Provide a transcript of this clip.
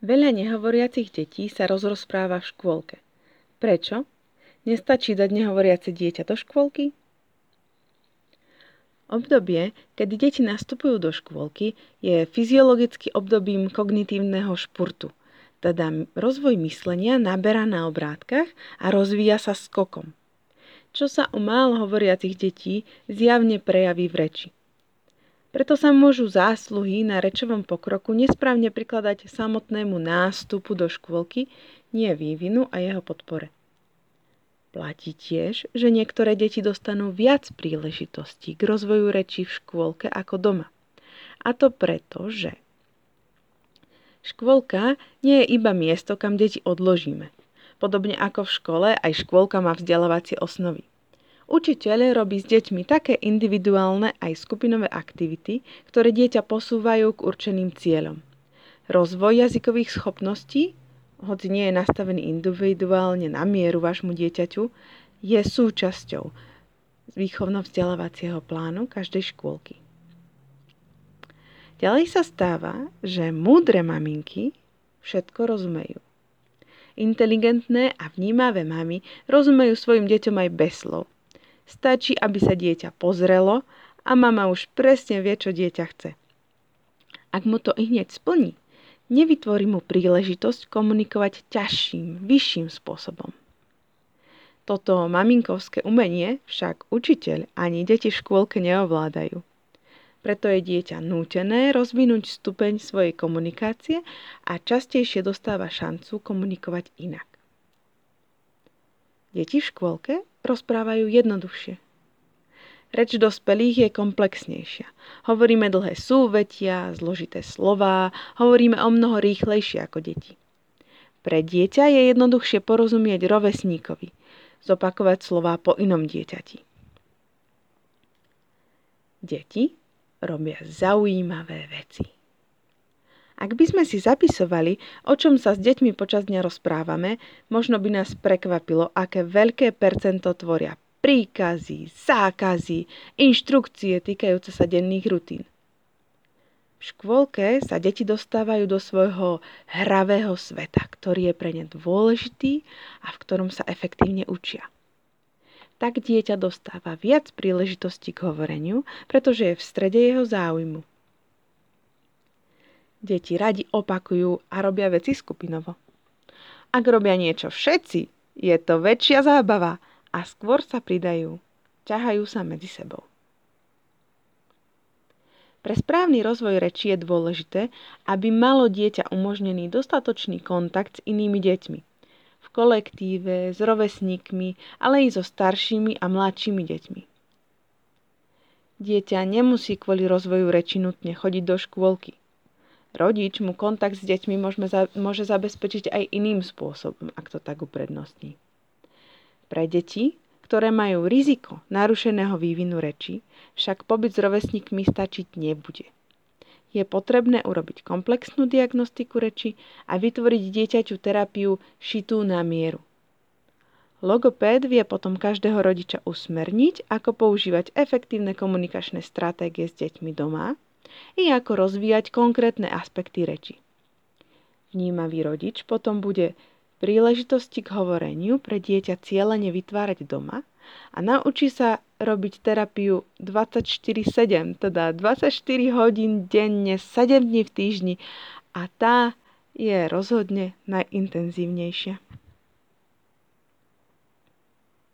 Veľa nehovoriacich detí sa rozpráva v škôlke. Prečo? Nestačí dať nehovoriace dieťa do škôlky? Obdobie, kedy deti nastupujú do škôlky, je fyziologicky obdobím kognitívneho špurtu, teda rozvoj myslenia naberá na obrátkach a rozvíja sa skokom, čo sa u málo hovoriacich detí zjavne prejaví v reči. Preto sa môžu zásluhy na rečovom pokroku nesprávne prikladať samotnému nástupu do škôlky, nie vývinu a jeho podpore. Platí tiež, že niektoré deti dostanú viac príležitostí k rozvoju rečí v škôlke ako doma. A to preto, že škôlka nie je iba miesto, kam deti odložíme. Podobne ako v škole, aj škôlka má vzdelávacie osnovy. Učiteľ robí s deťmi také individuálne aj skupinové aktivity, ktoré dieťa posúvajú k určeným cieľom. Rozvoj jazykových schopností, hoci nie je nastavený individuálne na mieru vášmu dieťaťu, je súčasťou výchovno-vzdelávacieho plánu každej škôlky. Ďalej sa stáva, že múdre maminky všetko rozumejú. Inteligentné a vnímavé mamy rozumejú svojim deťom aj bez slov. Stačí, aby sa dieťa pozrelo a mama už presne vie, čo dieťa chce. Ak mu to ihneď splní, nevytvorí mu príležitosť komunikovať ťažším, vyšším spôsobom. Toto maminkovské umenie však učiteľ ani deti v škôlke neovládajú. Preto je dieťa nútené rozvinúť stupeň svojej komunikácie a častejšie dostáva šancu komunikovať inak. Deti v škôlke rozprávajú jednoduchšie. Reč dospelých je komplexnejšia. Hovoríme dlhé súvetia, zložité slová, hovoríme o mnoho rýchlejšie ako deti. Pre dieťa je jednoduchšie porozumieť rovesníkovi, zopakovať slová po inom dieťati. Deti robia zaujímavé veci. Ak by sme si zapisovali, o čom sa s deťmi počas dňa rozprávame, možno by nás prekvapilo, aké veľké percento tvoria príkazy, zákazy, inštrukcie týkajúce sa denných rutín. V škôlke sa deti dostávajú do svojho hravého sveta, ktorý je pre ne dôležitý a v ktorom sa efektívne učia. Tak dieťa dostáva viac príležitostí k hovoreniu, pretože je v strede jeho záujmu. Deti radi opakujú a robia veci skupinovo. Ak robia niečo všetci, je to väčšia zábava a skôr sa pridajú, ťahajú sa medzi sebou. Pre správny rozvoj reči je dôležité, aby malo dieťa umožnený dostatočný kontakt s inými deťmi. V kolektíve, s rovesníkmi, ale i so staršími a mladšími deťmi. Dieťa nemusí kvôli rozvoju reči nutne chodiť do škôlky. Rodič mu kontakt s deťmi môže zabezpečiť aj iným spôsobom, ak to tak uprednostní. Pre deti, ktoré majú riziko narušeného vývinu reči, však pobyt s rovesníkmi stačiť nebude. Je potrebné urobiť komplexnú diagnostiku reči a vytvoriť dieťaťu terapiu šitú na mieru. Logopéd vie potom každého rodiča usmerniť, ako používať efektívne komunikačné stratégie s deťmi doma, i ako rozvíjať konkrétne aspekty reči. Vnímavý rodič potom bude príležitosti k hovoreniu pre dieťa cieľene vytvárať doma a naučí sa robiť terapiu 24/7, teda 24 hodín denne, 7 dní v týždni a tá je rozhodne najintenzívnejšia.